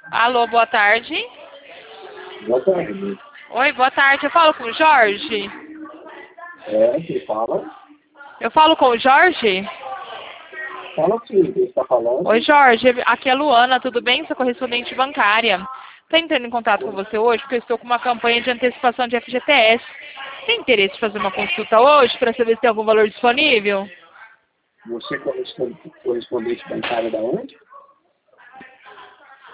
Alô, boa tarde. Boa tarde. Oi, boa tarde. Eu falo com o Jorge? Quem fala? Eu falo com o Jorge? Fala sim, quem está falando? Oi, Jorge. Aqui é a Luana, tudo bem? Sou correspondente bancária. Estou entrando em contato com você hoje porque eu estou com uma campanha de antecipação de FGTS. Tem interesse em fazer uma consulta hoje para saber se tem algum valor disponível? Você correspondente bancário da onde?